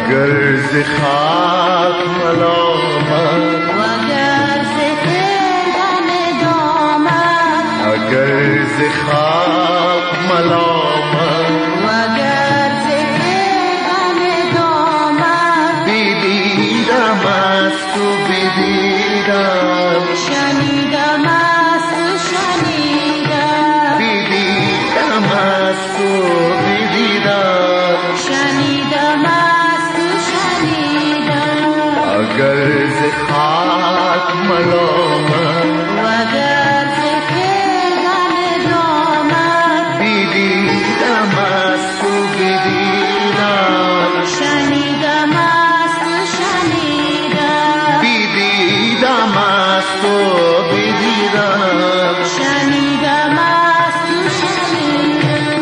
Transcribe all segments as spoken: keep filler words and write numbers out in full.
اگر ز خاک ملامت وگر ز گردن دامت اگر ز خاک ملامت وگر ز گردن دامت بدیدم است و بدیدم شنیدم است شنیدم بدیدم است و بدیدم شنیدم است شنیدم اگر ز خاک ملامت وگر ز گردن دامت بدیدم است و بدیدم شنیدم است شنیدم بدیدم است و بدیدم شنیدم است شنیدم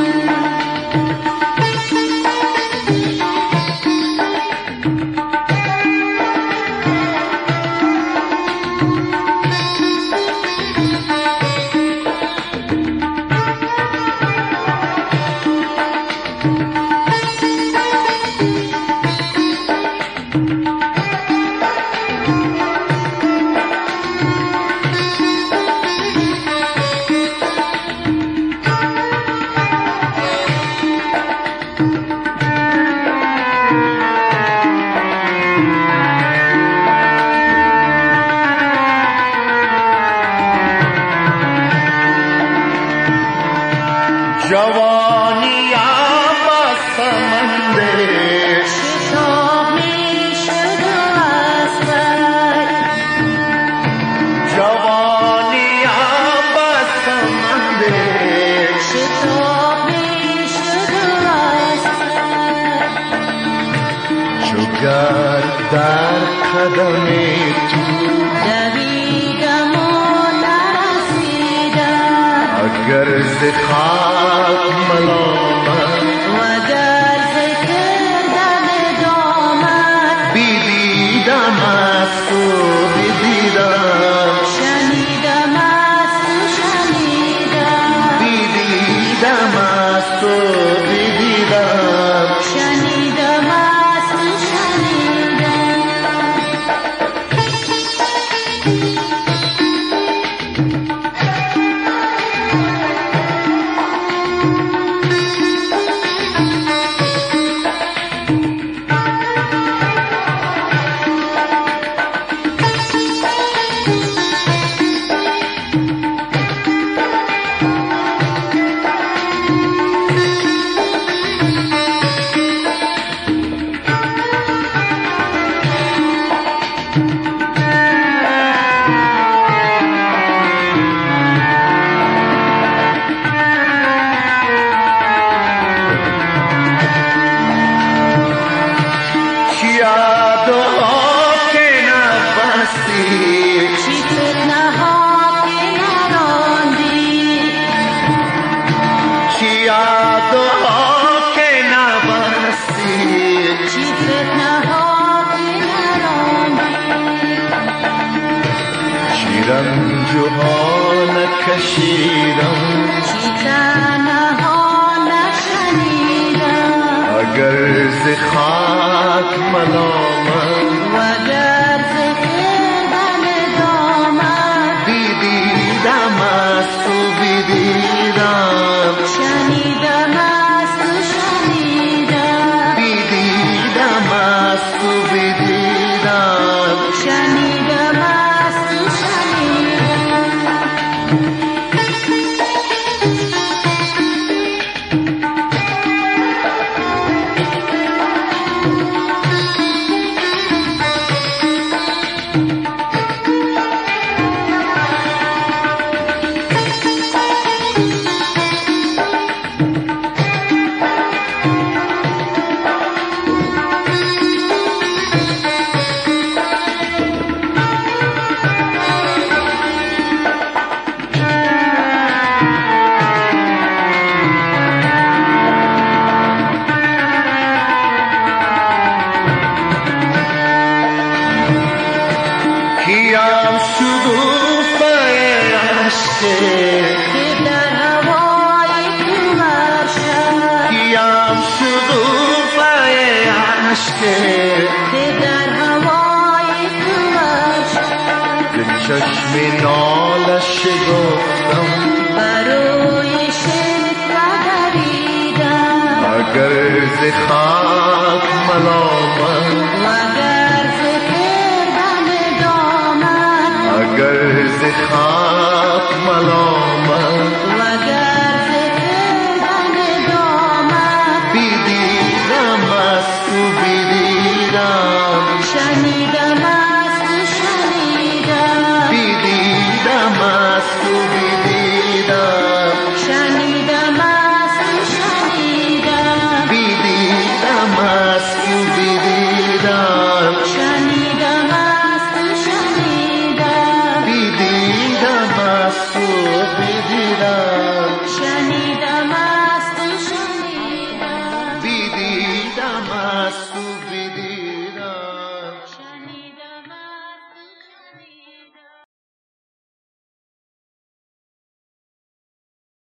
جوانی با سمندر شتاب می شد و اسبک جوانی با سمندر شتاب می شد و اسبک چو گرد در قدم تو دویدم و نرسیدم اگر ز خاک ملامت وگر ز گردن دامت بدیدم است و بدیدم شنیدم است شنیدم بدیدم است و بدیدم شنیدم است شنیدم یادها که نبستی چی فتنه ها که نراندی چی یادها که نبستی چی فتنه ها که نراندی چی رنجها نکشیدم چی تنه ها نشنیدم اگر ز خاک ملامت وگر ز گردن دامت بدیدم است و بدیدم شنیدم است شنیدم بدیدم است و بدیدم شنیدم است شنیدم کیم شکوفه عشق که در هوای تو مرشد کیم شکوفه عشق چشم نالش گفتم برای شرک دویدم اگر ز خاک ملامت وگر ز گردن دامن اگر ز خاک